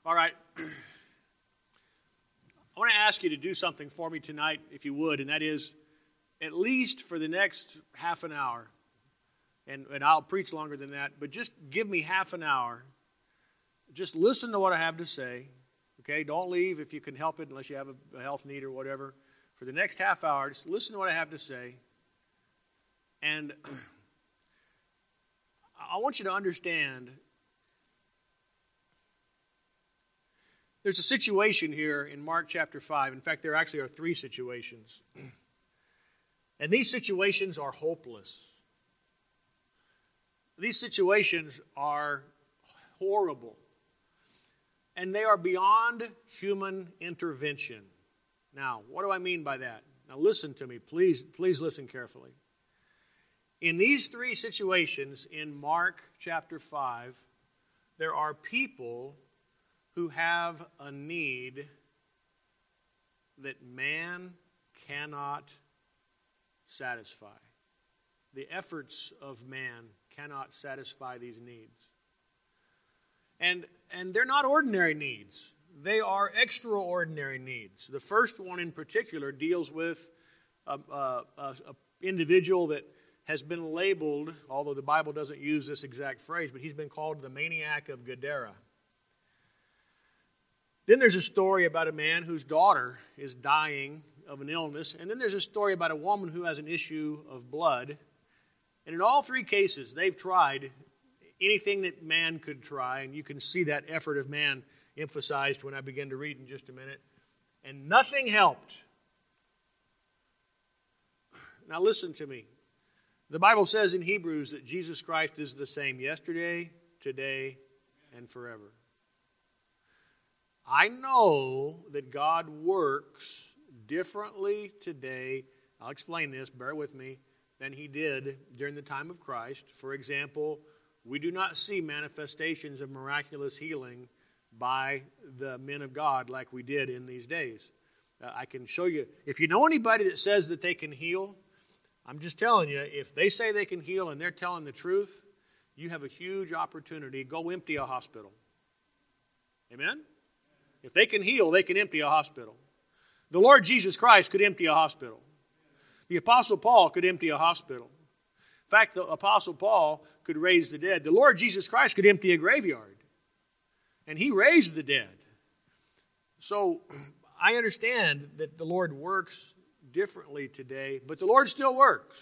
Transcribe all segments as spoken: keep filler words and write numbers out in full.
All right. I want to ask you to do something for me tonight, if you would, and that is, at least for the next half an hour, and, and I'll preach longer than that, but just give me half an hour. Just listen to what I have to say, okay? Don't leave if you can help it, unless you have a, a health need or whatever. For the next half hour, just listen to what I have to say. And I want you to understand, there's a situation here in Mark chapter five. In fact, there actually are three situations. And these situations are hopeless. These situations are horrible. And they are beyond human intervention. Now, what do I mean by that? Now listen to me. Please, please listen carefully. In these three situations in Mark chapter five, there are people who have a need that man cannot satisfy. The efforts of man cannot satisfy these needs. And, and they're not ordinary needs. They are extraordinary needs. The first one in particular deals with an individual that has been labeled, although the Bible doesn't use this exact phrase, but he's been called the maniac of Gadara. Then there's a story about a man whose daughter is dying of an illness. And then there's a story about a woman who has an issue of blood. And in all three cases, they've tried anything that man could try. And you can see that effort of man emphasized when I begin to read in just a minute. And nothing helped. Now listen to me. The Bible says in Hebrews that Jesus Christ is the same yesterday, today, and forever. I know that God works differently today, I'll explain this, bear with me, than He did during the time of Christ. For example, we do not see manifestations of miraculous healing by the men of God like we did in these days. Uh, I can show you, if you know anybody that says that they can heal, I'm just telling you, if they say they can heal and they're telling the truth, you have a huge opportunity. Go empty a hospital. Amen? If they can heal, they can empty a hospital. The Lord Jesus Christ could empty a hospital. The Apostle Paul could empty a hospital. In fact, the Apostle Paul could raise the dead. The Lord Jesus Christ could empty a graveyard. And He raised the dead. So I understand that the Lord works differently today, but the Lord still works.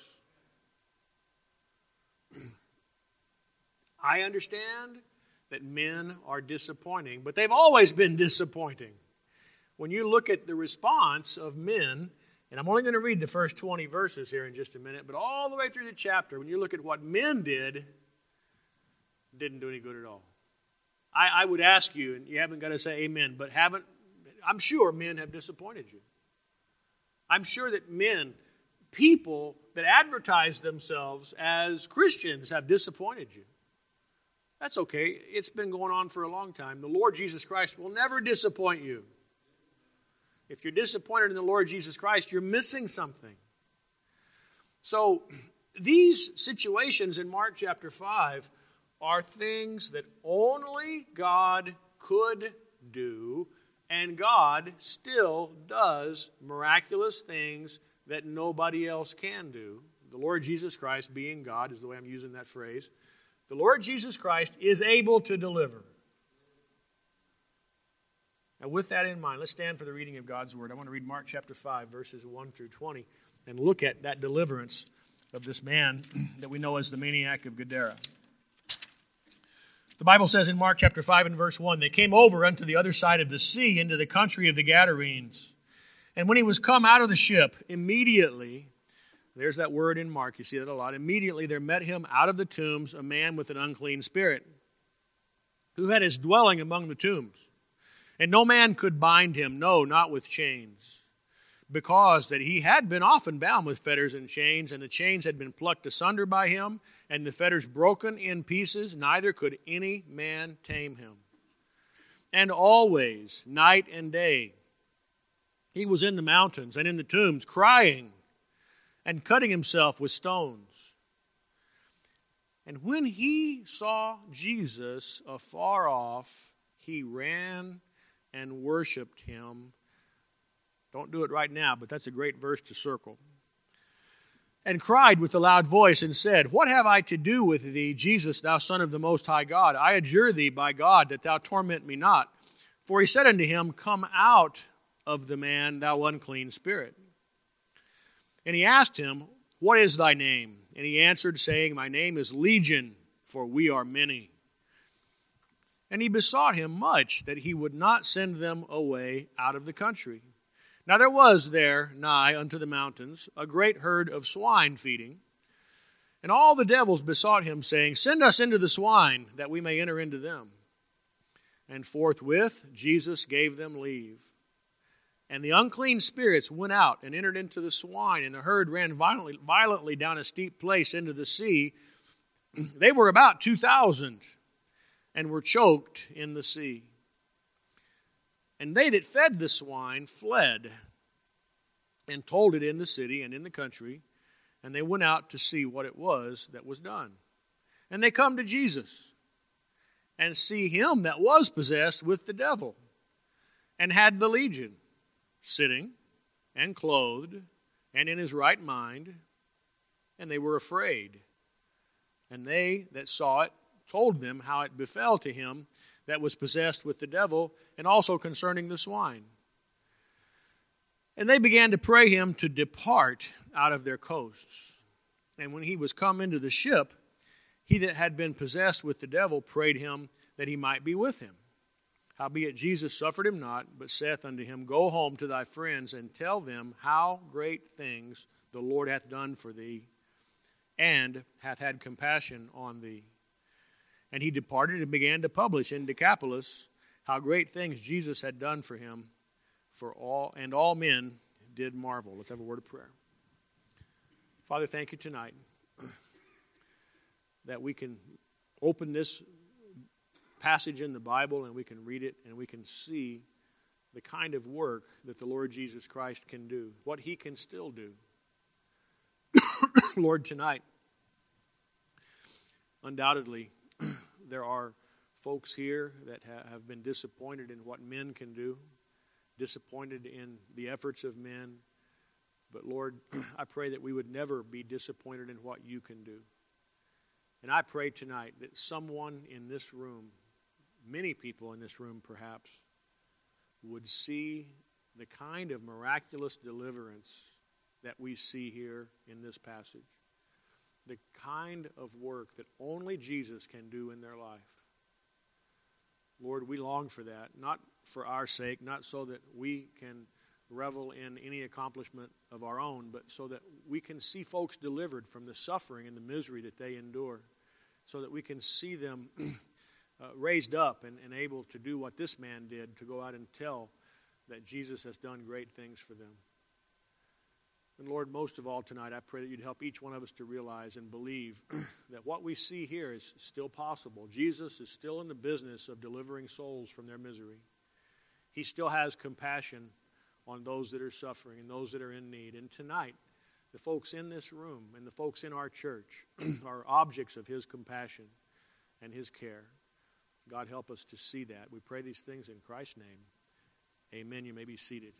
I understand that men are disappointing, but they've always been disappointing. When you look at the response of men, and I'm only going to read the first twenty verses here in just a minute, but all the way through the chapter, when you look at what men did, didn't do any good at all. I, I would ask you, and you haven't got to say amen, but haven't, I'm sure men have disappointed you. I'm sure that men, people that advertise themselves as Christians have disappointed you. That's okay. It's been going on for a long time. The Lord Jesus Christ will never disappoint you. If you're disappointed in the Lord Jesus Christ, you're missing something. So these situations in Mark chapter five are things that only God could do, and God still does miraculous things that nobody else can do. The Lord Jesus Christ, being God, is the way I'm using that phrase. The Lord Jesus Christ is able to deliver. Now, with that in mind, let's stand for the reading of God's Word. I want to read Mark chapter five, verses one through twenty, and look at that deliverance of this man that we know as the maniac of Gadara. The Bible says in Mark chapter five and verse one, they came over unto the other side of the sea into the country of the Gadarenes. And when he was come out of the ship, immediately, there's that word in Mark, you see that a lot, immediately there met him out of the tombs a man with an unclean spirit, who had his dwelling among the tombs. And no man could bind him, no, not with chains, because that he had been often bound with fetters and chains, and the chains had been plucked asunder by him, and the fetters broken in pieces, neither could any man tame him. And always, night and day, he was in the mountains and in the tombs, crying and cutting himself with stones. And when he saw Jesus afar off, he ran and worshiped him. Don't do it right now, but that's a great verse to circle. And cried with a loud voice and said, What have I to do with thee, Jesus, thou Son of the Most High God? I adjure thee by God that thou torment me not. For he said unto him, Come out of the man, thou unclean spirit. And he asked him, What is thy name? And he answered, saying, My name is Legion, for we are many. And he besought him much that he would not send them away out of the country. Now there was there nigh unto the mountains a great herd of swine feeding. And all the devils besought him, saying, Send us into the swine, that we may enter into them. And forthwith Jesus gave them leave. And the unclean spirits went out and entered into the swine, and the herd ran violently, violently down a steep place into the sea. They were about two thousand, and were choked in the sea. And they that fed the swine fled, and told it in the city and in the country, and they went out to see what it was that was done. And they come to Jesus, and see him that was possessed with the devil, and had the legion, sitting and clothed and in his right mind, and they were afraid. And they that saw it told them how it befell to him that was possessed with the devil, and also concerning the swine. And they began to pray him to depart out of their coasts. And when he was come into the ship, he that had been possessed with the devil prayed him that he might be with him. Howbeit Jesus suffered him not, but saith unto him, Go home to thy friends, and tell them how great things the Lord hath done for thee, and hath had compassion on thee. And he departed and began to publish in Decapolis how great things Jesus had done for him, for all and all men did marvel. Let's have a word of prayer. Father, thank you tonight that we can open this passage in the Bible and we can read it and we can see the kind of work that the Lord Jesus Christ can do, what he can still do. Lord, tonight, undoubtedly, there are folks here that ha- have been disappointed in what men can do, disappointed in the efforts of men. But Lord, I pray that we would never be disappointed in what you can do. And I pray tonight that someone in this room, many people in this room perhaps, would see the kind of miraculous deliverance that we see here in this passage. The kind of work that only Jesus can do in their life. Lord, we long for that, not for our sake, not so that we can revel in any accomplishment of our own, but so that we can see folks delivered from the suffering and the misery that they endure, so that we can see them uh, raised up and, and able to do what this man did, to go out and tell that Jesus has done great things for them. And Lord, most of all tonight, I pray that you'd help each one of us to realize and believe that what we see here is still possible. Jesus is still in the business of delivering souls from their misery. He still has compassion on those that are suffering and those that are in need. And tonight, the folks in this room and the folks in our church are objects of his compassion and his care. God, help us to see that. We pray these things in Christ's name. Amen. You may be seated.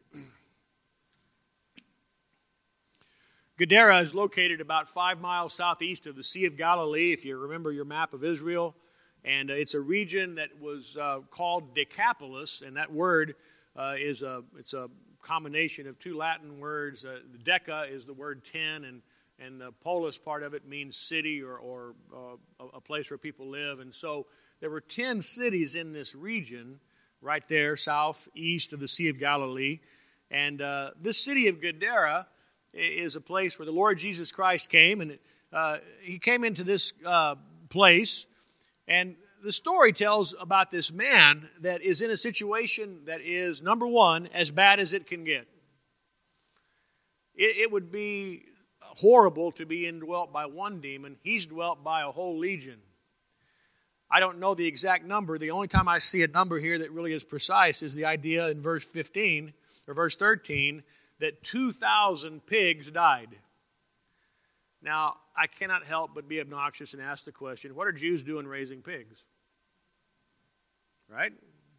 Gadara is located about five miles southeast of the Sea of Galilee, if you remember your map of Israel. And uh, it's a region that was uh, called Decapolis, and that word uh, is a it's a combination of two Latin words. Uh, the deca is the word ten, and, and the polis part of it means city or, or uh, a place where people live. And so there were ten cities in this region right there, southeast of the Sea of Galilee. And uh, this city of Gadara is a place where the Lord Jesus Christ came, and uh, he came into this uh, place, and the story tells about this man that is in a situation that is, number one, as bad as it can get. It, it would be horrible to be indwelt by one demon. He's dwelt by a whole legion. I don't know the exact number. The only time I see a number here that really is precise is the idea in verse fifteen, or verse thirteen, that two thousand pigs died. Now, I cannot help but be obnoxious and ask the question, what are Jews doing raising pigs? Right?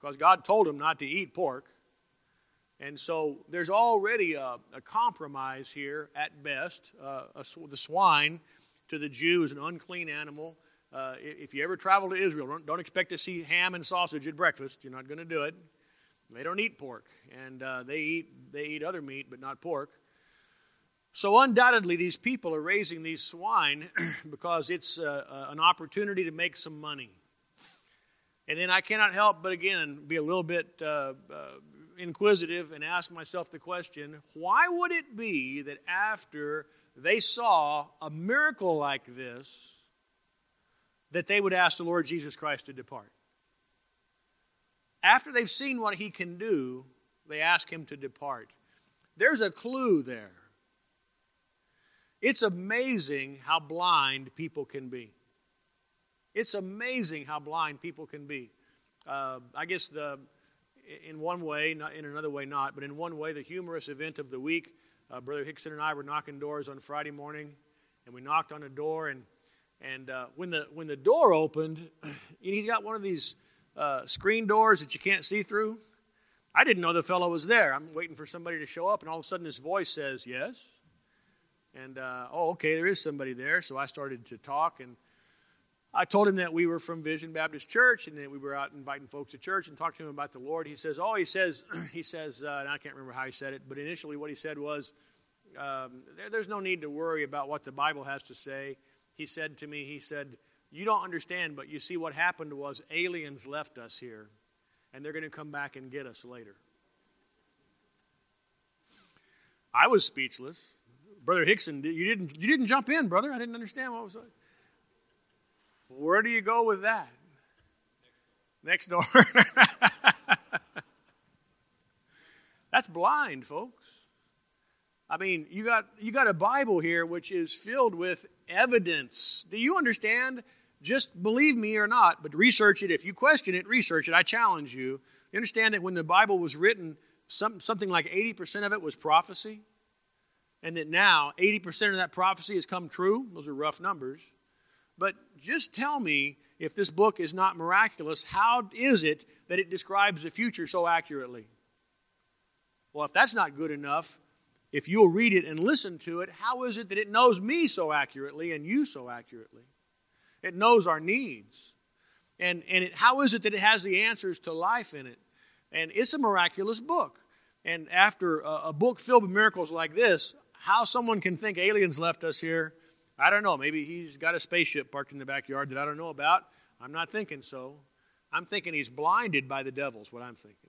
because God told them not to eat pork. And so there's already a, a compromise here at best. Uh, a, the swine to the Jew is an unclean animal. Uh, if you ever travel to Israel, don't, don't expect to see ham and sausage at breakfast. You're not going to do it. They don't eat pork, and uh, they eat they eat other meat, but not pork. So undoubtedly, these people are raising these swine because it's uh, uh, an opportunity to make some money. And then I cannot help but again be a little bit uh, uh, inquisitive and ask myself the question: why would it be that after they saw a miracle like this, that they would ask the Lord Jesus Christ to depart? After they've seen what he can do, they ask him to depart. There's a clue there. It's amazing how blind people can be. It's amazing how blind people can be. Uh, I guess the, in one way, not in another way not, but in one way, the humorous event of the week, uh, Brother Hickson and I were knocking doors on Friday morning, and we knocked on a door, and and uh, when the when the door opened, he got one of these uh, screen doors that you can't see through. I didn't know the fellow was there. I'm waiting for somebody to show up, and all of a sudden this voice says, "Yes." And, uh, oh, okay, there is somebody there. So I started to talk, and I told him that we were from Vision Baptist Church, and that we were out inviting folks to church, and talked to him about the Lord. He says, oh, he says, he says, uh, and I can't remember how he said it, but initially what he said was, um, there, there's no need to worry about what the Bible has to say. He said to me, he said, you don't understand, but you see what happened was aliens left us here, and they're going to come back and get us later. I was speechless. Brother Hickson, you didn't you didn't jump in, brother. I didn't understand what was that. Where do you go with that? Next door. That's blind, folks. I mean, you got you got a Bible here which is filled with evidence. Do you understand? Just believe me or not, but research it. If you question it, research it. I challenge you. You understand that when the Bible was written, some, something like eighty percent of it was prophecy? And that now eighty percent of that prophecy has come true. Those are rough numbers. But just tell me, if this book is not miraculous, how is it that it describes the future so accurately? Well, if that's not good enough, if you'll read it and listen to it, how is it that it knows me so accurately and you so accurately? It knows our needs. And, and it, how is it that it has the answers to life in it? And it's a miraculous book. And after a, a book filled with miracles like this, how someone can think aliens left us here, I don't know. Maybe he's got a spaceship parked in the backyard that I don't know about. I'm not thinking so. I'm thinking he's blinded by the devil is what I'm thinking.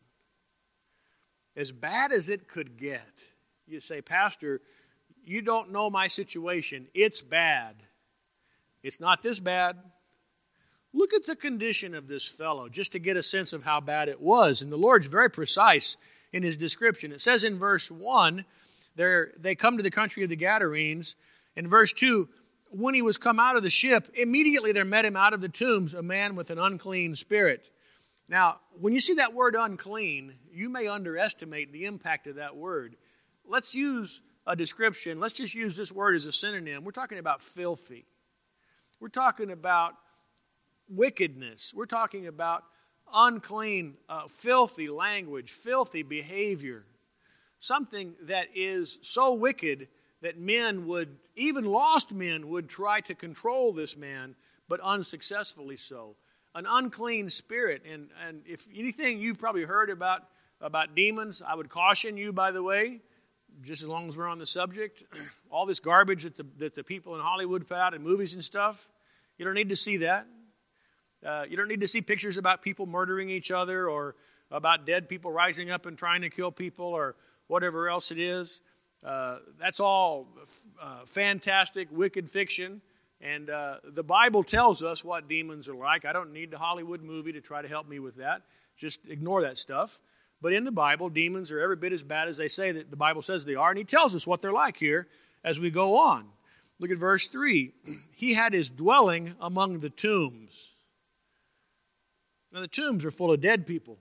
As bad as it could get, you say, Pastor, you don't know my situation. It's bad. It's not this bad. Look at the condition of this fellow just to get a sense of how bad it was. And the Lord's very precise in his description. It says in verse one, They're, they come to the country of the Gadarenes. In verse two, when he was come out of the ship, immediately there met him out of the tombs a man with an unclean spirit. Now, when you see that word unclean, you may underestimate the impact of that word. Let's use a description. Let's just use this word as a synonym. We're talking about filthy. We're talking about wickedness. We're talking about unclean, uh, filthy language, filthy behavior. Something that is so wicked that men would, even lost men, would try to control this man, but unsuccessfully so. An unclean spirit. And, and if anything you've probably heard about, about demons, I would caution you, by the way, just as long as we're on the subject, all this garbage that the, that the people in Hollywood put out in movies and stuff, you don't need to see that. Uh, you don't need to see pictures about people murdering each other or about dead people rising up and trying to kill people or whatever else it is. Uh, that's all uh, fantastic, wicked fiction. And uh, the Bible tells us what demons are like. I don't need the Hollywood movie to try to help me with that. Just ignore that stuff. But in the Bible, demons are every bit as bad as they say that the Bible says they are. And he tells us what they're like here as we go on. Look at verse three. He had his dwelling among the tombs. Now, the tombs are full of dead people.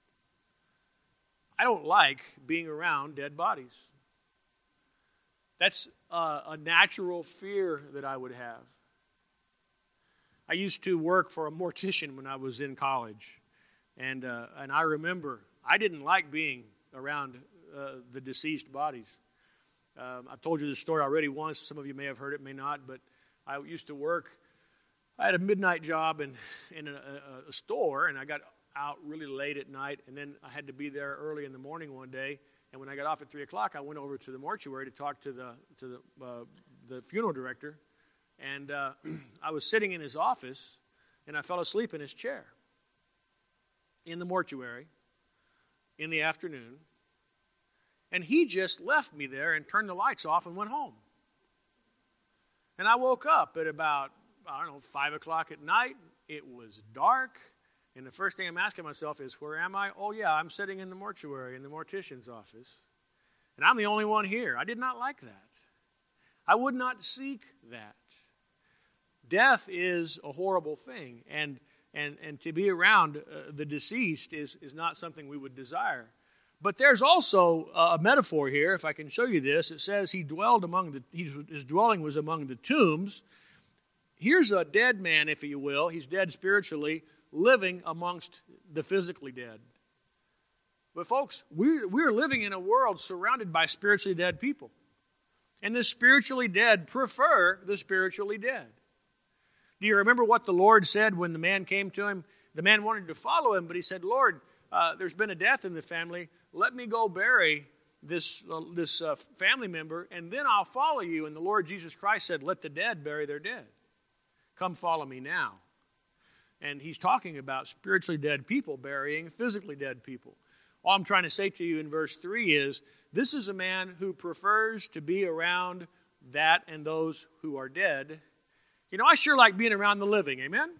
I don't like being around dead bodies. That's a, a natural fear that I would have. I used to work for a mortician when I was in college. And uh, and I remember I didn't like being around uh, the deceased bodies. Um, I've told you this story already once. Some of you may have heard it, may not. But I used to work. I had a midnight job in in a, a, a store, and I got out really late at night, and then I had to be there early in the morning one day. And when I got off at three o'clock, I went over to the mortuary to talk to the to the uh, the funeral director, and uh, I was sitting in his office, and I fell asleep in his chair in the mortuary in the afternoon, and he just left me there and turned the lights off and went home. And I woke up at about, I don't know, five o'clock at night. It was dark. And the first thing I'm asking myself is, where am I? Oh, yeah, I'm sitting in the mortuary in the mortician's office. And I'm the only one here. I did not like that. I would not seek that. Death is a horrible thing. And and, and to be around uh, the deceased is, is not something we would desire. But there's also a metaphor here, if I can show you this. It says he dwelled among the, his dwelling was among the tombs. Here's a dead man, if you will. He's dead spiritually, living amongst the physically dead. But folks, we're, we're living in a world surrounded by spiritually dead people. And the spiritually dead prefer the spiritually dead. Do you remember what the Lord said when the man came to him? The man wanted to follow him, but he said, Lord, uh, there's been a death in the family. Let me go bury this, uh, this uh, family member, and then I'll follow you. And the Lord Jesus Christ said, let the dead bury their dead. Come follow me now. And he's talking about spiritually dead people burying physically dead people. All I'm trying to say to you in verse three is, this is a man who prefers to be around that and those who are dead. You know, I sure like being around the living, amen?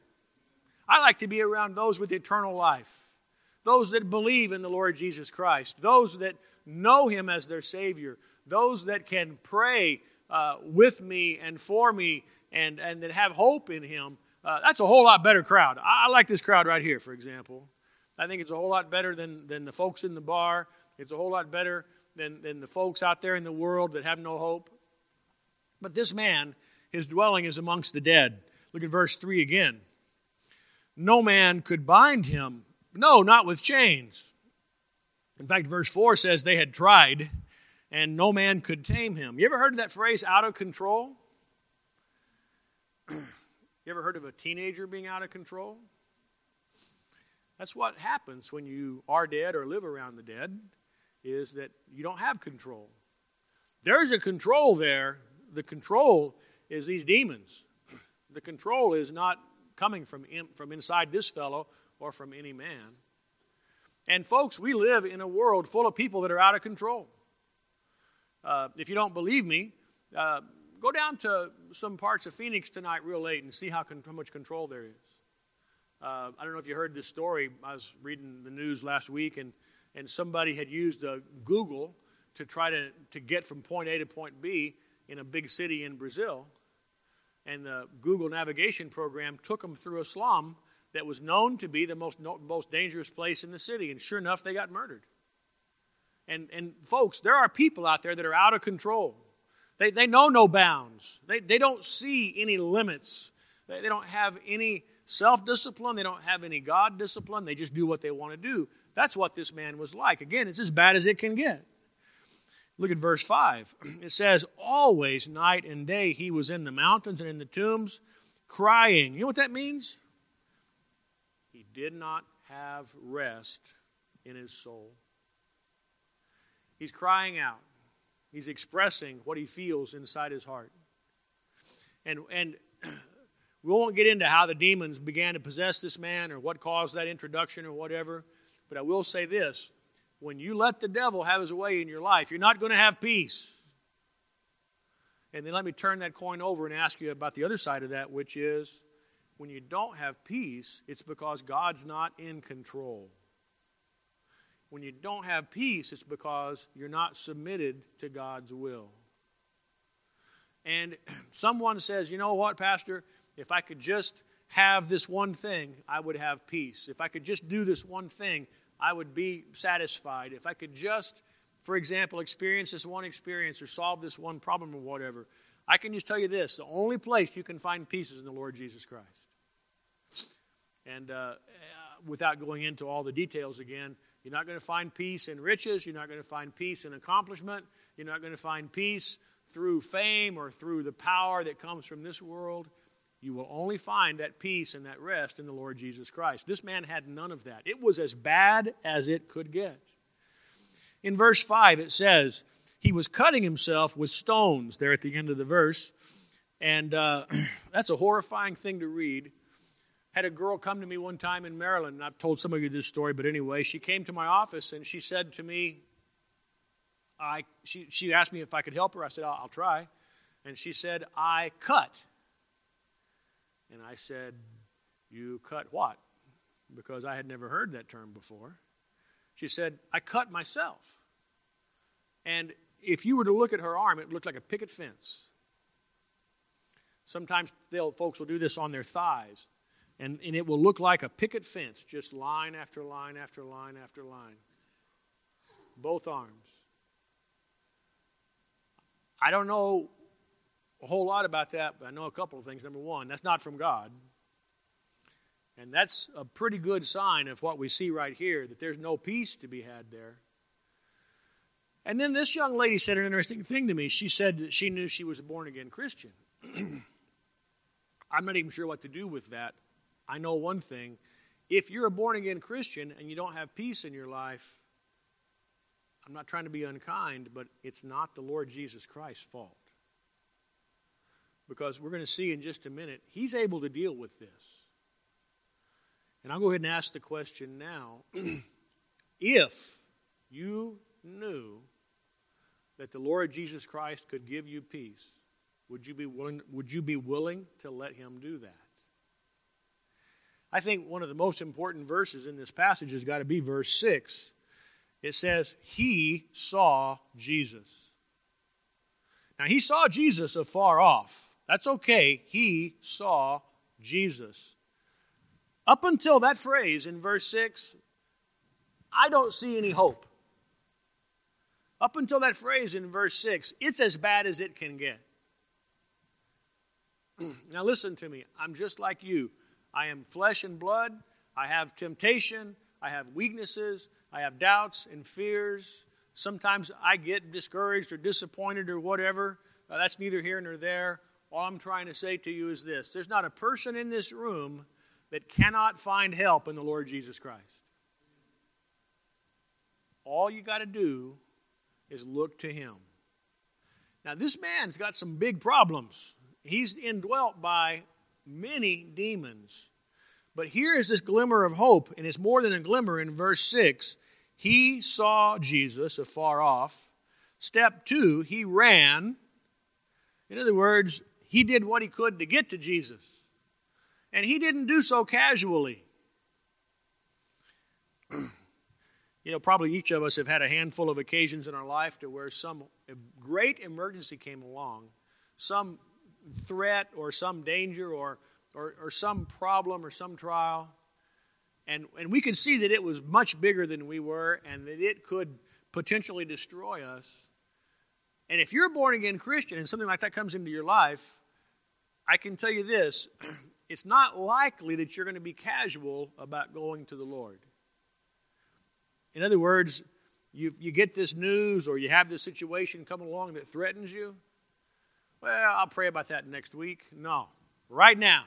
I like to be around those with eternal life, those that believe in the Lord Jesus Christ, those that know Him as their Savior, those that can pray uh, with me and for me and, and that have hope in Him. Uh, that's a whole lot better crowd. I, I like this crowd right here, for example. I think it's a whole lot better than, than the folks in the bar. It's a whole lot better than, than the folks out there in the world that have no hope. But this man, his dwelling is amongst the dead. Look at verse three again. No man could bind him. No, not with chains. In fact, verse four says they had tried, and no man could tame him. You ever heard of that phrase, out of control? You ever heard of a teenager being out of control? That's what happens when you are dead or live around the dead, is that you don't have control. There's a control there. The control is these demons. The control is not coming from, in, from inside this fellow or from any man. And folks, we live in a world full of people that are out of control. Uh, if you don't believe me, uh, go down to some parts of Phoenix tonight real late and see how, con- how much control there is. Uh, I don't know if you heard this story. I was reading the news last week, and, and somebody had used uh, Google to try to, to get from point A to point B in a big city in Brazil. And the Google navigation program took them through a slum that was known to be the most, most dangerous place in the city. And sure enough, they got murdered. And, and folks, there are people out there that are out of control. They, they know no bounds. They, they don't see any limits. They, they don't have any self-discipline. They don't have any God discipline. They just do what they want to do. That's what this man was like. Again, it's as bad as it can get. Look at verse five. It says, always night and day he was in the mountains and in the tombs crying. You know what that means? He did not have rest in his soul. He's crying out. He's expressing what he feels inside his heart. And, and we won't get into how the demons began to possess this man or what caused that introduction or whatever, but I will say this. When you let the devil have his way in your life, you're not going to have peace. And then let me turn that coin over and ask you about the other side of that, which is when you don't have peace, it's because God's not in control. When you don't have peace, it's because you're not submitted to God's will. And someone says, you know what, Pastor, if I could just have this one thing, I would have peace. If I could just do this one thing, I would be satisfied. If I could just, for example, experience this one experience or solve this one problem or whatever, I can just tell you this. The only place you can find peace is in the Lord Jesus Christ. And uh, without going into all the details again, you're not going to find peace in riches. You're not going to find peace in accomplishment. You're not going to find peace through fame or through the power that comes from this world. You will only find that peace and that rest in the Lord Jesus Christ. This man had none of that. It was as bad as it could get. In verse five, it says, he was cutting himself with stones there at the end of the verse. And uh, that's a horrifying thing to read. Had a girl come to me one time in Maryland, and I've told some of you this story, but anyway, she came to my office and she said to me, I, she, she asked me if I could help her. I said, I'll, I'll try. And she said, I cut. And I said, you cut what? Because I had never heard that term before. She said, I cut myself. And if you were to look at her arm, it looked like a picket fence. Sometimes they'll, folks will do this on their thighs. And, and it will look like a picket fence, just line after line after line after line. Both arms. I don't know a whole lot about that, but I know a couple of things. Number one, that's not from God. And that's a pretty good sign of what we see right here, that there's no peace to be had there. And then this young lady said an interesting thing to me. She said that she knew she was a born-again Christian. I'm not even sure what to do with that. I know one thing. If you're a born-again Christian and you don't have peace in your life, I'm not trying to be unkind, but it's not the Lord Jesus Christ's fault. Because we're going to see in just a minute, he's able to deal with this. And I'll go ahead and ask the question now. If you knew that the Lord Jesus Christ could give you peace, would you be willing, would you be willing to let him do that? I think one of the most important verses in this passage has got to be verse six. It says, he saw Jesus. Now, he saw Jesus afar off. That's okay. He saw Jesus. Up until that phrase in verse six, I don't see any hope. Up until that phrase in verse six, it's as bad as it can get. Now listen to me. I'm just like you. I am flesh and blood. I have temptation. I have weaknesses. I have doubts and fears. Sometimes I get discouraged or disappointed or whatever. Uh, that's neither here nor there. All I'm trying to say to you is this. There's not a person in this room that cannot find help in the Lord Jesus Christ. All you got to do is look to him. Now, this man's got some big problems. He's indwelt by many demons. But here is this glimmer of hope, and it's more than a glimmer in verse six. He saw Jesus afar off. Step two, he ran. In other words, he did what he could to get to Jesus. And he didn't do so casually. You know, probably each of us have had a handful of occasions in our life to where some great emergency came along, some threat or some danger or or, or some problem or some trial, and, and we could see that it was much bigger than we were and that it could potentially destroy us. And if you're a born-again Christian and something like that comes into your life, I can tell you this, it's not likely that you're going to be casual about going to the Lord. In other words, you, you get this news or you have this situation coming along that threatens you. Well, I'll pray about that next week. No, right now.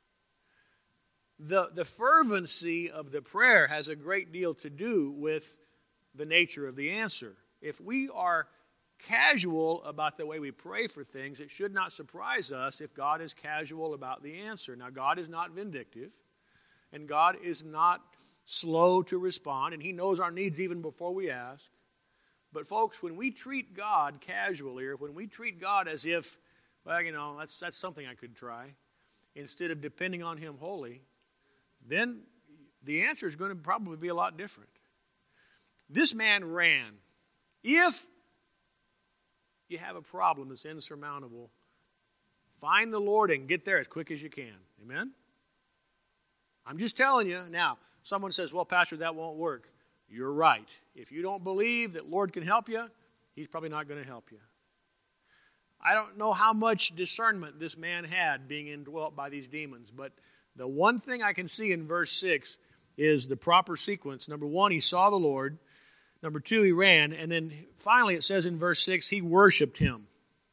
The, the fervency of the prayer has a great deal to do with the nature of the answer. If we are casual about the way we pray for things, it should not surprise us if God is casual about the answer. Now, God is not vindictive, and God is not slow to respond, and he knows our needs even before we ask. But folks, when we treat God casually, or when we treat God as if, well, you know, that's, that's something I could try, instead of depending on him wholly, then the answer is going to probably be a lot different. This man ran. If you have a problem that's insurmountable, find the Lord and get there as quick as you can. Amen? I'm just telling you. Now, someone says, well, Pastor, that won't work. You're right. If you don't believe that Lord can help you, he's probably not going to help you. I don't know how much discernment this man had being indwelt by these demons, but the one thing I can see in verse six is the proper sequence. Number one, he saw the Lord. Number two, he ran. And then finally it says in verse six, he worshiped him.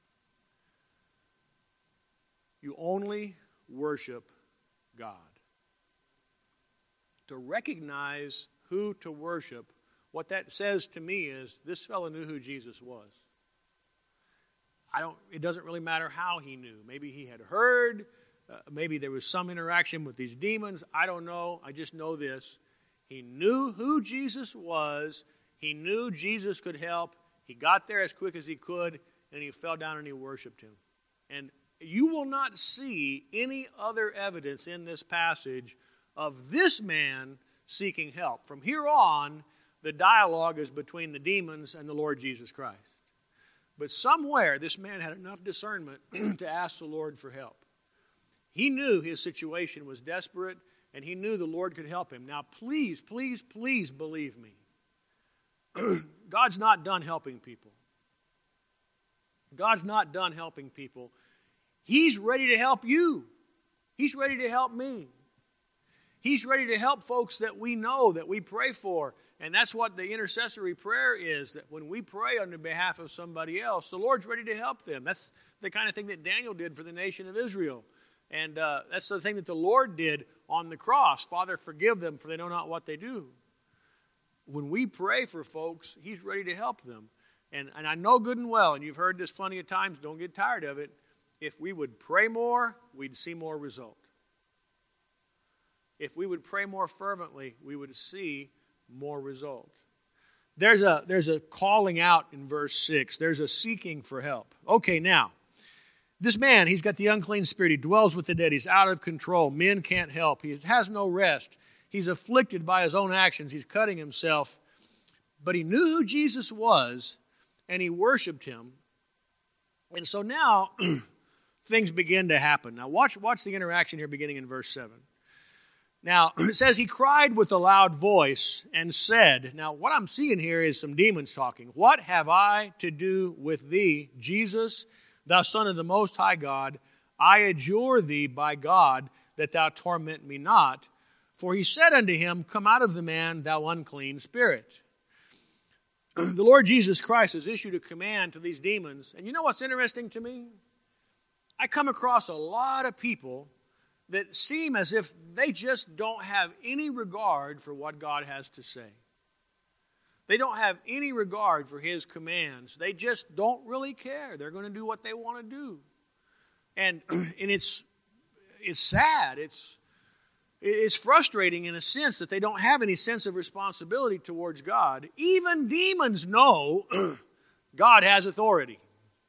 You only worship God. To recognize who to worship, what that says to me is this fellow knew who Jesus was. I don't. It doesn't really matter how he knew. Maybe he had heard. Uh, maybe there was some interaction with these demons. I don't know. I just know this. He knew who Jesus was. He knew Jesus could help. He got there as quick as he could, and he fell down and he worshiped him. And you will not see any other evidence in this passage of this man seeking help. From here on, the dialogue is between the demons and the Lord Jesus Christ. But somewhere, this man had enough discernment to ask the Lord for help. He knew his situation was desperate, and he knew the Lord could help him. Now, please, please, please believe me. God's not done helping people. God's not done helping people. He's ready to help you. He's ready to help me. He's ready to help folks that we know, that we pray for. And that's what the intercessory prayer is, that when we pray on the behalf of somebody else, the Lord's ready to help them. That's the kind of thing that Daniel did for the nation of Israel. And uh, that's the thing that the Lord did on the cross. Father, forgive them, for they know not what they do. When we pray for folks, He's ready to help them. And, and I know good and well, and you've heard this plenty of times, don't get tired of it, if we would pray more, we'd see more result. If we would pray more fervently, we would see more result. There's a, there's a calling out in verse six. There's a seeking for help. Okay, now, this man, he's got the unclean spirit. He dwells with the dead. He's out of control. Men can't help. He has no rest. He's afflicted by his own actions. He's cutting himself. But he knew who Jesus was, and he worshiped him. And so now, things begin to happen. Now, watch, watch the interaction here beginning in verse seven. Now, it says he cried with a loud voice and said, now what I'm seeing here is some demons talking. What have I to do with thee, Jesus, thou Son of the Most High God? I adjure thee by God that thou torment me not. For he said unto him, come out of the man, thou unclean spirit. The Lord Jesus Christ has issued a command to these demons. And you know what's interesting to me? I come across a lot of people that seem as if they just don't have any regard for what God has to say. They don't have any regard for His commands. They just don't really care. They're going to do what they want to do. And, and it's, it's sad. It's, it's frustrating in a sense that they don't have any sense of responsibility towards God. Even demons know God has authority.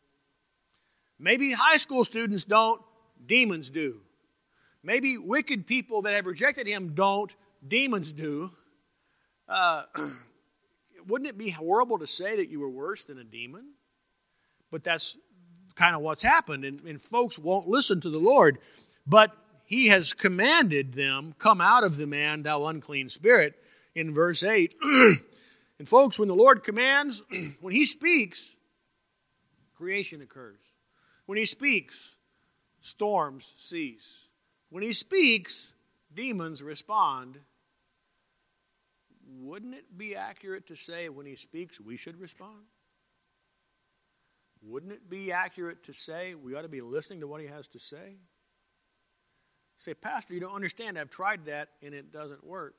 Maybe high school students don't, demons do. Maybe wicked people that have rejected Him don't, demons do. Uh, wouldn't it be horrible to say that you were worse than a demon? But that's kind of what's happened, and, and folks won't listen to the Lord. But He has commanded them, come out of the man, thou unclean spirit, in verse eight. And folks, when the Lord commands, when He speaks, creation occurs. When He speaks, storms cease. When He speaks, demons respond. Wouldn't it be accurate to say when He speaks, we should respond? Wouldn't it be accurate to say we ought to be listening to what He has to say? Say, Pastor, you don't understand. I've tried that and it doesn't work.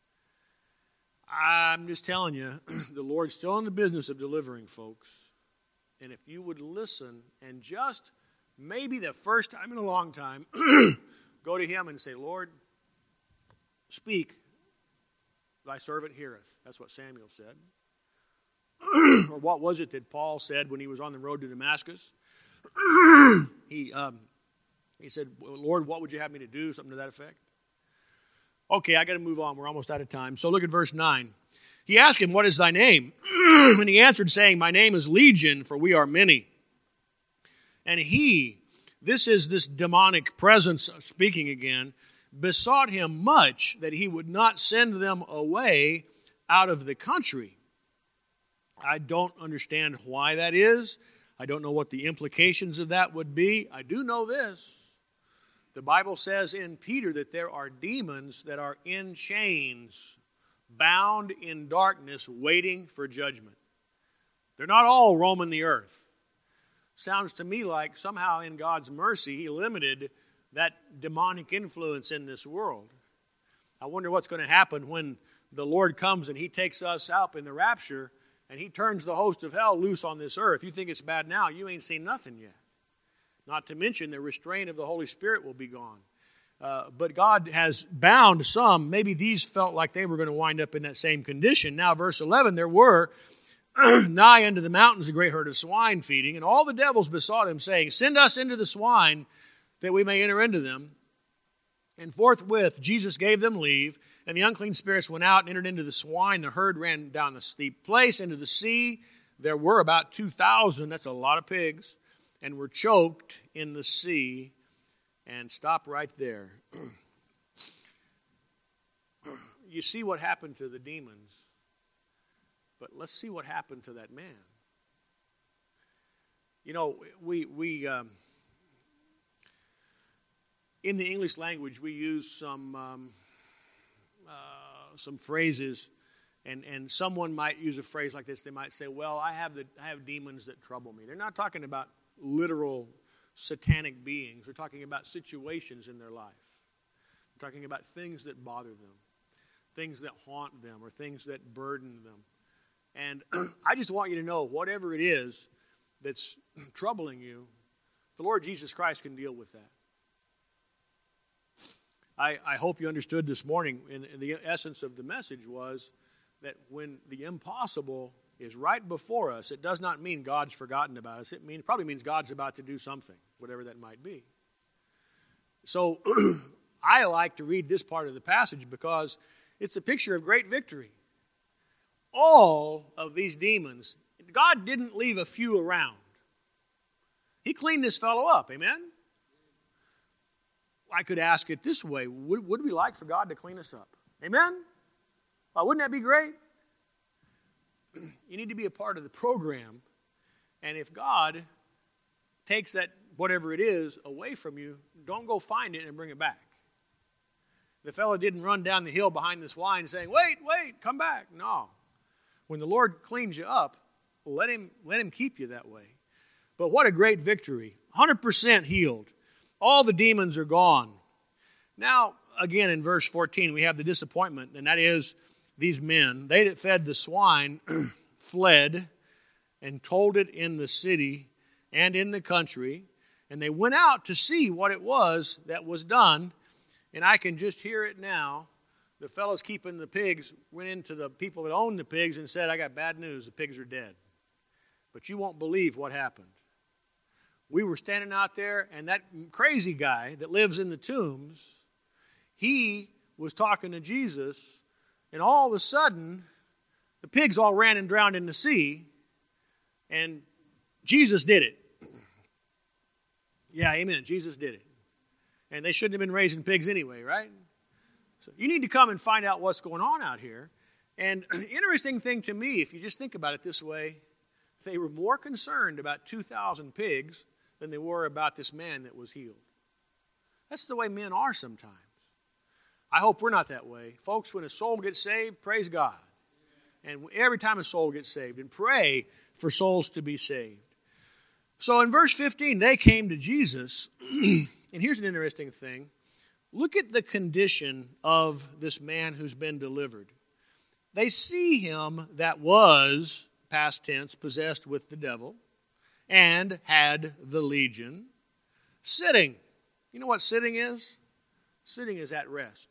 I'm just telling you, the Lord's still in the business of delivering folks. And if you would listen and just maybe the first time in a long time, go to Him and say, Lord, speak, thy servant heareth. That's what Samuel said. Or what was it that Paul said when he was on the road to Damascus? he um, he said, Lord, what would you have me to do? Something to that effect. Okay, I got to move on. We're almost out of time. So look at verse nine. He asked him, what is thy name? And he answered, saying, my name is Legion, for we are many. And he, this is this demonic presence speaking again, besought him much that he would not send them away out of the country. I don't understand why that is. I don't know what the implications of that would be. I do know this. The Bible says in Peter that there are demons that are in chains, bound in darkness, waiting for judgment. They're not all roaming the earth. Sounds to me like somehow in God's mercy, He limited that demonic influence in this world. I wonder what's going to happen when the Lord comes and He takes us out in the rapture and He turns the host of hell loose on this earth. You think it's bad now, you ain't seen nothing yet. Not to mention the restraint of the Holy Spirit will be gone. Uh, but God has bound some. Maybe these felt like they were going to wind up in that same condition. Now, verse eleven, there were nigh unto the mountains a great herd of swine feeding, and all the devils besought Him, saying, Send us into the swine, that we may enter into them. And forthwith Jesus gave them leave, and the unclean spirits went out and entered into the swine. The herd ran down the steep place into the sea. There were about two thousand, that's a lot of pigs, and were choked in the sea. And stop right there. You see what happened to the demons, but let's see what happened to that man. You know, we we um, in the English language we use some um, uh, some phrases, and and someone might use a phrase like this. They might say, "Well, I have the I have demons that trouble me." They're not talking about literal satanic beings. We're talking about situations in their life. We're talking about things that bother them, things that haunt them, or things that burden them. And I just want you to know, whatever it is that's troubling you, the Lord Jesus Christ can deal with that. I, I hope you understood this morning, and the essence of the message was that when the impossible is right before us, it does not mean God's forgotten about us. It mean, probably means God's about to do something, whatever that might be. So I like to read this part of the passage because it's a picture of great victory. All of these demons, God didn't leave a few around. He cleaned this fellow up, amen? I could ask it this way, would, would we like for God to clean us up? Amen? Well, wouldn't that be great? You need to be a part of the program. And if God takes that, whatever it is, away from you, don't go find it and bring it back. The fellow didn't run down the hill behind this wine saying, wait, wait, come back. No. When the Lord cleans you up, let him, let him keep you that way. But what a great victory. one hundred percent healed. All the demons are gone. Now, again, in verse fourteen, we have the disappointment, and that is these men, they that fed the swine, fled and told it in the city and in the country, and they went out to see what it was that was done, and I can just hear it now. The fellows keeping the pigs went into the people that owned the pigs and said, I got bad news, the pigs are dead. But you won't believe what happened. We were standing out there, and that crazy guy that lives in the tombs, he was talking to Jesus, and all of a sudden, the pigs all ran and drowned in the sea, and Jesus did it. Yeah, amen. Jesus did it. And they shouldn't have been raising pigs anyway, right? So you need to come and find out what's going on out here. And an interesting thing to me, if you just think about it this way, they were more concerned about two thousand pigs than they were about this man that was healed. That's the way men are sometimes. I hope we're not that way. Folks, when a soul gets saved, praise God. And every time a soul gets saved, and pray for souls to be saved. So in verse fifteen, they came to Jesus. And here's an interesting thing. Look at the condition of this man who's been delivered. They see him that was, past tense, possessed with the devil, and had the legion, sitting. You know what sitting is? Sitting is at rest.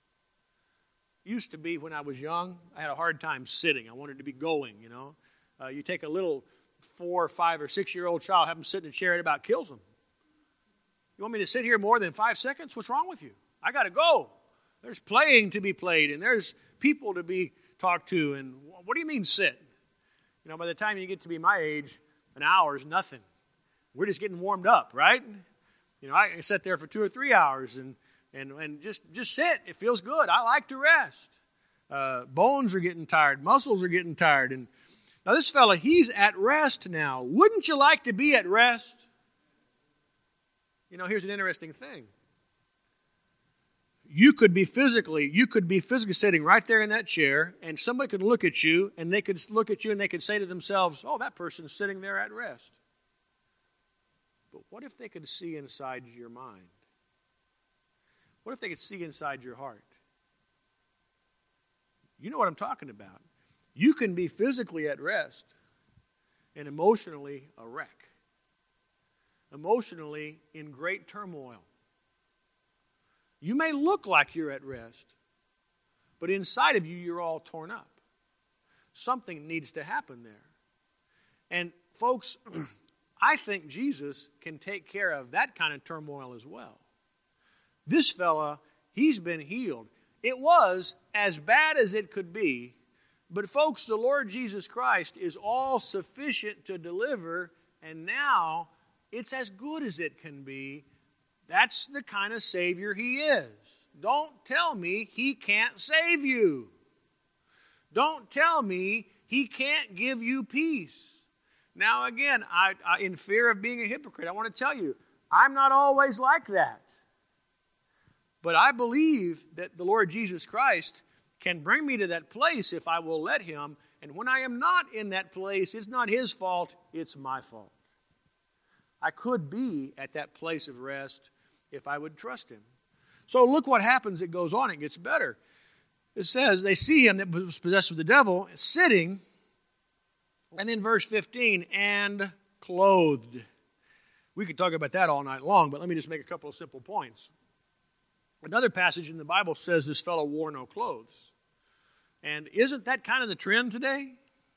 Used to be when I was young, I had a hard time sitting. I wanted to be going, you know. Uh, you take a little four or five or six-year-old child, have them sit in a chair, it about kills them. You want me to sit here more than five seconds? What's wrong with you? I got to go. There's playing to be played, and there's people to be talked to. And what do you mean sit? You know, by the time you get to be my age, an hour is nothing. We're just getting warmed up, right? You know, I can sit there for two or three hours and and and just, just sit. It feels good. I like to rest. Uh, bones are getting tired. Muscles are getting tired. And now this fella, he's at rest now. Wouldn't you like to be at rest? You know, here's an interesting thing. You could be physically, you could be physically sitting right there in that chair, and somebody could look at you, and they could look at you, and they could say to themselves, oh, that person's sitting there at rest. But what if they could see inside your mind? What if they could see inside your heart? You know what I'm talking about. You can be physically at rest and emotionally a wreck. Emotionally in great turmoil. You may look like you're at rest, but inside of you, you're all torn up. Something needs to happen there. And folks, I think Jesus can take care of that kind of turmoil as well. This fella, he's been healed. It was as bad as it could be, but folks, the Lord Jesus Christ is all sufficient to deliver, and now it's as good as it can be. That's the kind of Savior He is. Don't tell me He can't save you. Don't tell me He can't give you peace. Now again, I, I, in fear of being a hypocrite, I want to tell you, I'm not always like that. But I believe that the Lord Jesus Christ can bring me to that place if I will let Him. And when I am not in that place, it's not His fault, it's my fault. I could be at that place of rest if I would trust Him. So look what happens. It goes on. It gets better. It says, they see him that was possessed with the devil sitting, and then verse fifteen, and clothed. We could talk about that all night long, but let me just make a couple of simple points. Another passage in the Bible says this fellow wore no clothes. And isn't that kind of the trend today?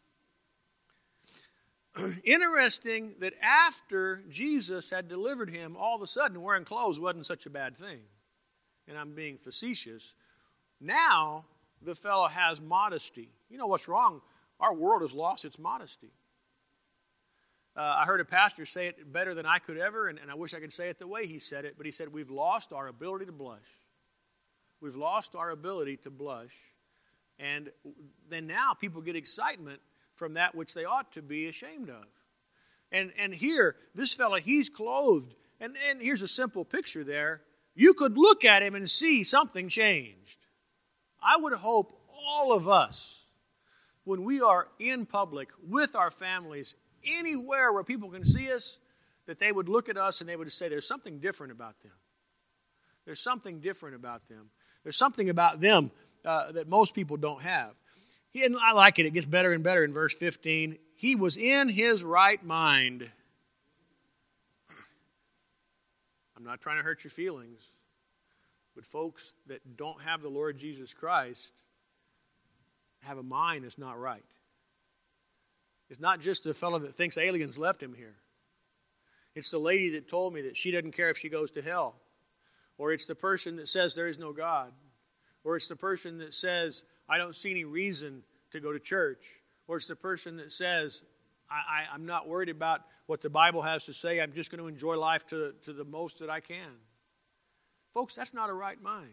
Interesting that after Jesus had delivered him, all of a sudden wearing clothes wasn't such a bad thing. And I'm being facetious. Now the fellow has modesty. You know what's wrong? Our world has lost its modesty. Uh, I heard a pastor say it better than I could ever, and, and I wish I could say it the way he said it, but he said, we've lost our ability to blush. We've lost our ability to blush. And then now people get excitement from that which they ought to be ashamed of. And and here, this fella, he's clothed. And, and here's a simple picture there. You could look at him and see something changed. I would hope all of us, when we are in public, with our families, anywhere where people can see us, that they would look at us and they would say, there's something different about them. There's something different about them. There's something about them uh, that most people don't have. He, and I like it. It gets better and better in verse fifteen. He was in his right mind. I'm not trying to hurt your feelings, but folks that don't have the Lord Jesus Christ have a mind that's not right. It's not just the fellow that thinks aliens left him here. It's the lady that told me that she doesn't care if she goes to hell. Or it's the person that says there is no God. Or it's the person that says, I don't see any reason to go to church. Or it's the person that says, I, I, I'm not worried about what the Bible has to say. I'm just going to enjoy life to, to the most that I can. Folks, that's not a right mind.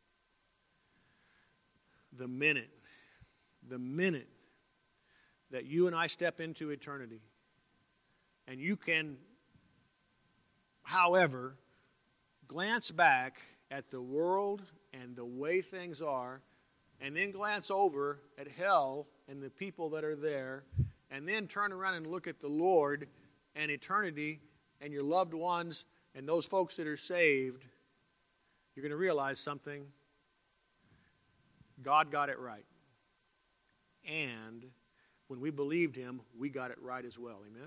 The minute, the minute that you and I step into eternity, and you can, however, glance back at the world and the way things are, and then glance over at hell and the people that are there, and then turn around and look at the Lord and eternity and your loved ones and those folks that are saved, you're going to realize something. God got it right. And when we believed Him, we got it right as well. Amen?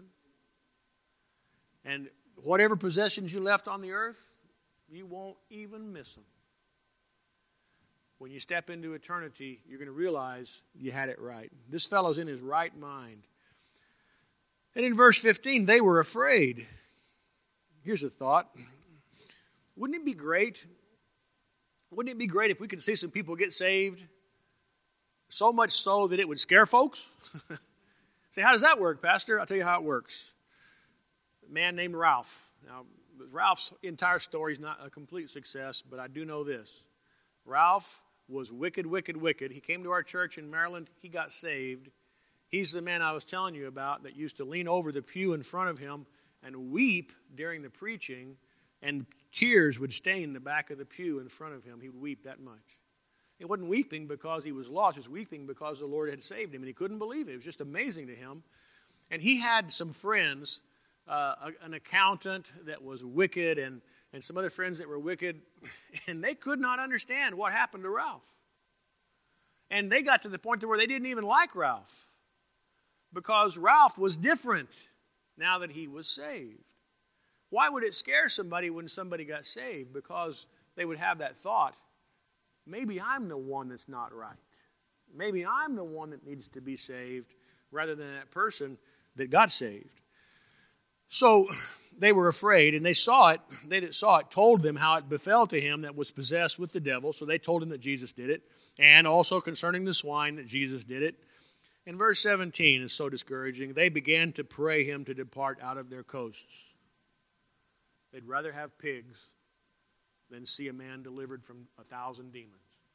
And whatever possessions you left on the earth, you won't even miss them. When you step into eternity, you're going to realize you had it right. This fellow's in his right mind. And in verse fifteen, they were afraid. Here's a thought. Wouldn't it be great? Wouldn't it be great if we could see some people get saved? So much so that it would scare folks? Say, how does that work, Pastor? I'll tell you how it works. A man named Ralph. Now, Ralph's entire story is not a complete success, but I do know this. Ralph was wicked, wicked, wicked. He came to our church in Maryland. He got saved. He's the man I was telling you about that used to lean over the pew in front of him and weep during the preaching And tears would stain the back of the pew in front of him. He would weep that much. He wasn't weeping because he was lost. He was weeping because the Lord had saved him, and he couldn't believe it. It was just amazing to him. And he had some friends, uh, an accountant that was wicked and, and some other friends that were wicked, and they could not understand what happened to Ralph. And they got to the point to where they didn't even like Ralph because Ralph was different now that he was saved. Why would it scare somebody when somebody got saved? Because they would have that thought, maybe I'm the one that's not right. Maybe I'm the one that needs to be saved rather than that person that got saved. So they were afraid, and they saw it. They that saw it told them how it befell to him that was possessed with the devil. So they told him that Jesus did it, and also concerning the swine that Jesus did it. And verse seventeen is so discouraging. They began to pray him to depart out of their coasts. They'd rather have pigs than see a man delivered from a thousand demons.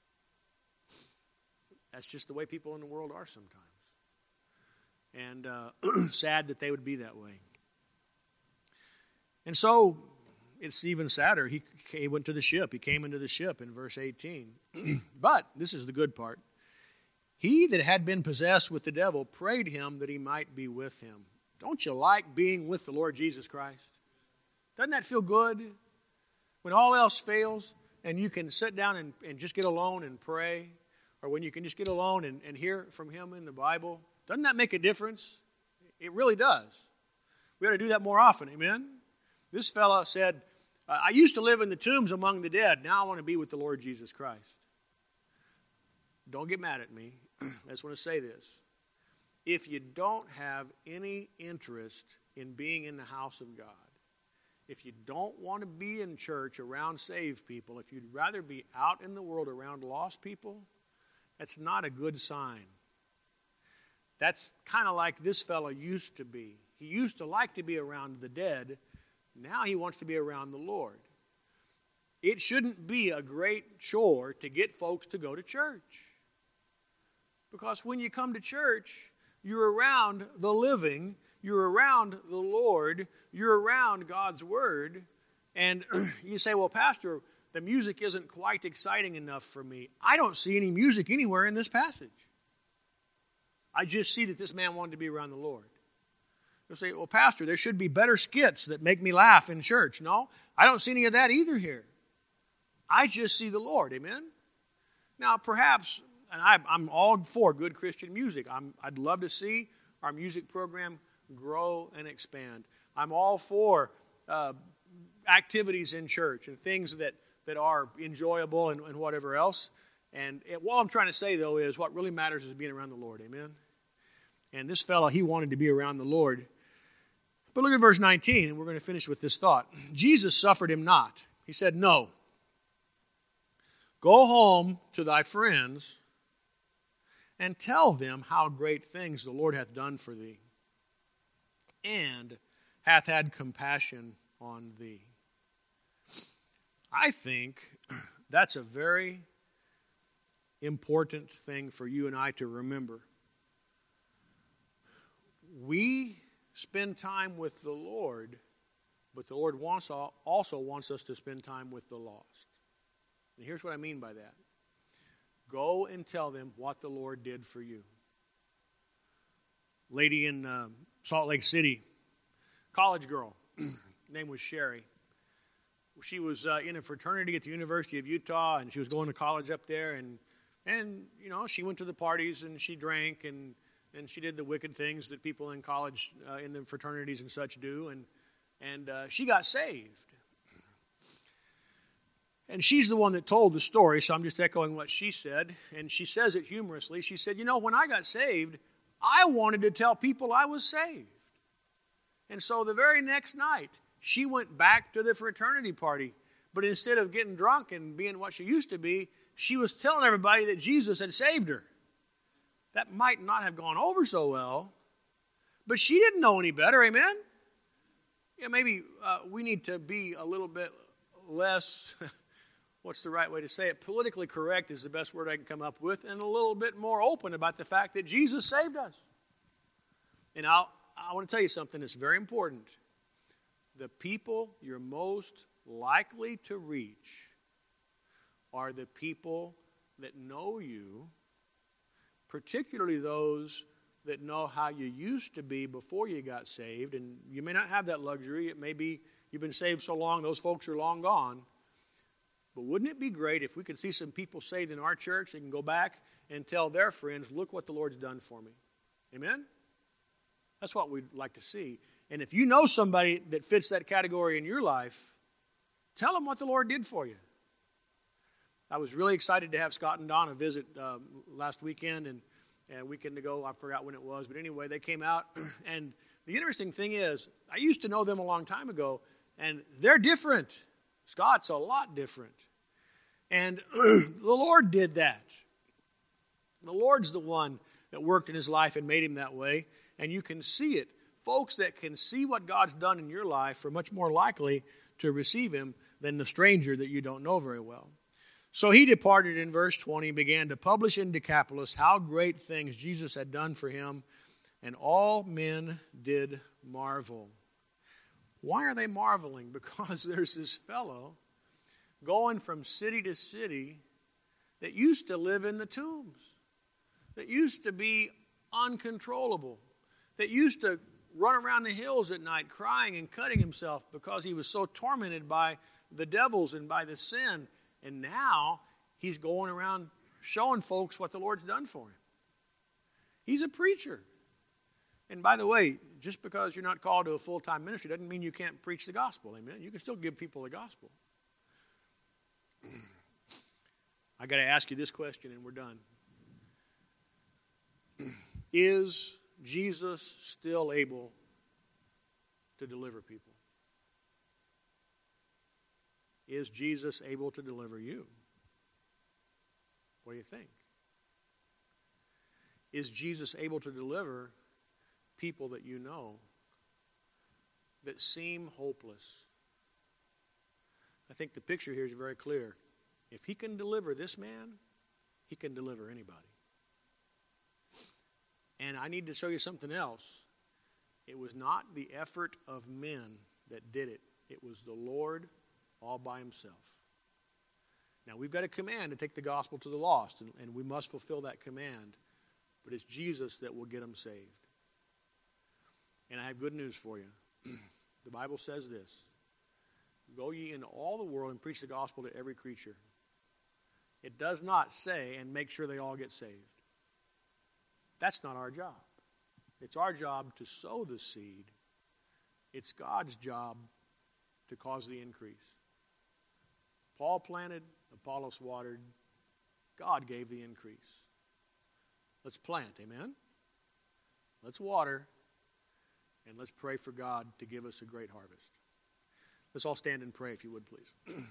That's just the way people in the world are sometimes. And uh, sad that they would be that way. And so, it's even sadder. He, he went to the ship. He came into the ship in verse eighteen. But, this is the good part. He that had been possessed with the devil prayed him that he might be with him. Don't you like being with the Lord Jesus Christ? Doesn't that feel good? When all else fails and you can sit down and, and just get alone and pray, or when you can just get alone and, and hear from him in the Bible, doesn't that make a difference? It really does. We ought to do that more often, amen? This fellow said, I used to live in the tombs among the dead. Now I want to be with the Lord Jesus Christ. Don't get mad at me. I just want to say this. If you don't have any interest in being in the house of God, if you don't want to be in church around saved people, if you'd rather be out in the world around lost people, that's not a good sign. That's kind of like this fellow used to be. He used to like to be around the dead. Now he wants to be around the Lord. It shouldn't be a great chore to get folks to go to church. Because when you come to church, you're around the living, you're around the Lord, you're around God's Word, and you say, well, Pastor, the music isn't quite exciting enough for me. I don't see any music anywhere in this passage. I just see that this man wanted to be around the Lord. You'll say, well, Pastor, there should be better skits that make me laugh in church. No, I don't see any of that either here. I just see the Lord, amen? Now, perhaps, and I, I'm all for good Christian music. I'm, I'd love to see our music program grow and expand. I'm all for uh, activities in church and things that, that are enjoyable and, and whatever else. And it, what I'm trying to say, though, is what really matters is being around the Lord, amen? And this fellow, he wanted to be around the Lord. But look at verse nineteen, and we're going to finish with this thought. Jesus suffered him not. He said, no. Go home to thy friends and tell them how great things the Lord hath done for thee, and hath had compassion on thee. I think that's a very important thing for you and I to remember. We spend time with the Lord, but the Lord wants also wants us to spend time with the lost. And here's what I mean by that. Go and tell them what the Lord did for you. Lady in uh, Salt Lake City, college girl, name was Sherry. She was uh, in a fraternity at the University of Utah, and she was going to college up there, and and you know she went to the parties and she drank and and she did the wicked things that people in college uh, in the fraternities and such do, and and uh, she got saved. And she's the one that told the story, so I'm just echoing what she said. And she says it humorously. She said, you know, when I got saved, I wanted to tell people I was saved. And so the very next night, she went back to the fraternity party. But instead of getting drunk and being what she used to be, she was telling everybody that Jesus had saved her. That might not have gone over so well, but she didn't know any better, amen? Yeah, maybe uh, we need to be a little bit less... what's the right way to say it? Politically correct is the best word I can come up with, and a little bit more open about the fact that Jesus saved us. And I'll, I want to tell you something that's very important. The people you're most likely to reach are the people that know you, particularly those that know how you used to be before you got saved. And you may not have that luxury. It may be you've been saved so long, those folks are long gone. But wouldn't it be great if we could see some people saved in our church? They can go back and tell their friends, look what the Lord's done for me. Amen? That's what we'd like to see. And if you know somebody that fits that category in your life, tell them what the Lord did for you. I was really excited to have Scott and Donna visit um, last weekend, and a weekend ago, I forgot when it was, but anyway, they came out, and the interesting thing is, I used to know them a long time ago, and they're different. Scott's a lot different. And the Lord did that. The Lord's the one that worked in his life and made him that way, and you can see it. Folks that can see what God's done in your life are much more likely to receive him than the stranger that you don't know very well. So he departed in verse twenty, began to publish in Decapolis how great things Jesus had done for him, and all men did marvel. Why are they marveling? Because there's this fellow going from city to city that used to live in the tombs, that used to be uncontrollable, that used to run around the hills at night crying and cutting himself because he was so tormented by the devils and by the sin. And now he's going around showing folks what the Lord's done for him. He's a preacher. And by the way, just because you're not called to a full-time ministry doesn't mean you can't preach the gospel. Amen. You can still give people the gospel. I got to ask you this question and we're done. Is Jesus still able to deliver people? Is Jesus able to deliver you? What do you think? Is Jesus able to deliver people that you know that seem hopeless? I think the picture here is very clear. If he can deliver this man, he can deliver anybody. And I need to show you something else. It was not the effort of men that did it. It was the Lord all by himself. Now, we've got a command to take the gospel to the lost, and, and we must fulfill that command. But it's Jesus that will get them saved. And I have good news for you. The Bible says this: go ye into all the world and preach the gospel to every creature. It does not say, and make sure they all get saved. That's not our job. It's our job to sow the seed. It's God's job to cause the increase. Paul planted, Apollos watered, God gave the increase. Let's plant, amen? Let's water, and let's pray for God to give us a great harvest. Let's all stand and pray if you would, please.